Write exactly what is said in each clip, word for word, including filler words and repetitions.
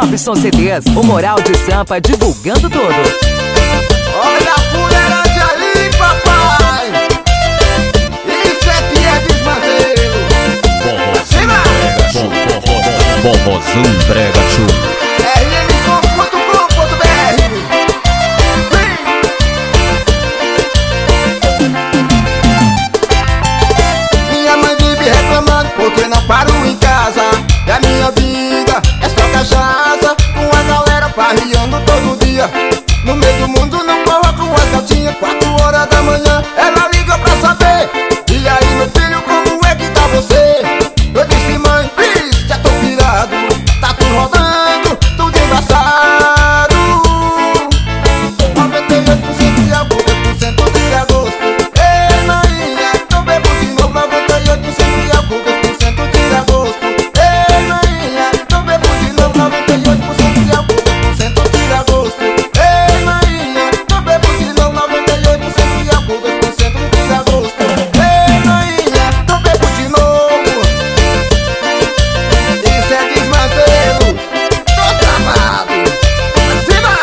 Robson C Ds, o Moral de Sampa divulgando tudo. Olha a fuleiragem aí, papai. Isso é que é desmantelo. Forrozão Brega Show. R M som ponto com ponto B R. Minha mãe vive reclamando porque não paro em casa. E a minha vida é só cachaça, com a galera parreando todo dia. No meio do mundo não corra com as gatinhas. Quatro horas da manhã ela liga pra saber: e aí, meu filho, como é que tá você? Eu disse: mãe, please, já tô virado. Tá tudo rodando, tudo embaçado. Noventa e oito por cento de álcool, dez por cento de agosto. Ei, maninha, eu bebo de novo. Noventa e oito por cento de álcool, dez por cento de agosto. Ei, maninha, eu bebo de novo. Noventa e oito por cento de álcool, dez por cento de agosto. Ei, maninha, eu bebo de novo. Noventa e oito por cento de álcool, dez por cento de agosto. Ei, maninha, eu bebo de novo. Isso é desmantelo. Tô travado. Acima.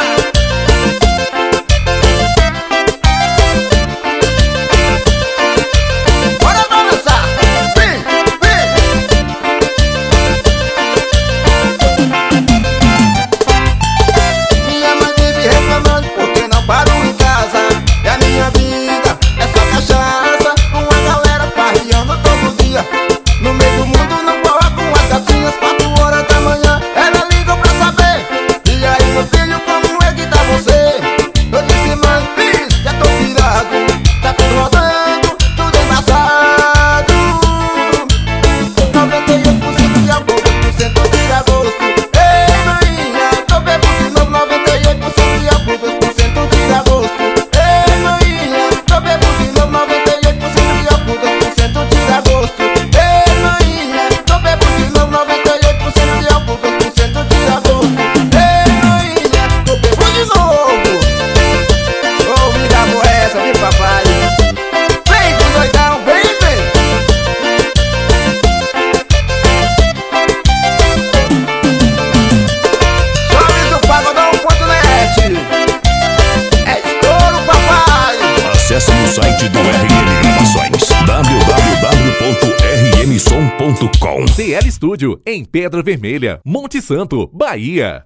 Bora balançar. Vem, vem. Minha mãe vive reclamando porque não paro em casa. E a minha vida é só cachaça, com a galera parreando todo dia. No meio do mundo não corra com as gatinhas. Quatro horas da manhã ela liga pra saber: e aí, meu filho, como é que tá você? Eu disse: mãe, please, já tô virado. Tá tudo rodando, tudo embaçado. Noventa e oito por cento de álcool, dez por cento de agosto. Ei, maninha, eu bebo de novo. Noventa e oito por cento de álcool, dez por cento de agosto. Ei, maninha, eu bebo de novo. Noventa e oito por cento de álcool, dez por cento de agosto. Ei, maninha, eu bebo de novo. Noventa e oito por cento de álcool, dez por cento de agosto. Ei, maninha, eu bebo de novo. Ô, me dá boa essa, viu, papai? Vem com doidão, vem, vem. Jovens do Pagodão ponto net. É estouro, papai. Acesse o site do R M Gravações, w w w ponto r m som ponto com. C L Studio, em Pedra Vermelha, Monte Santo, Bahia.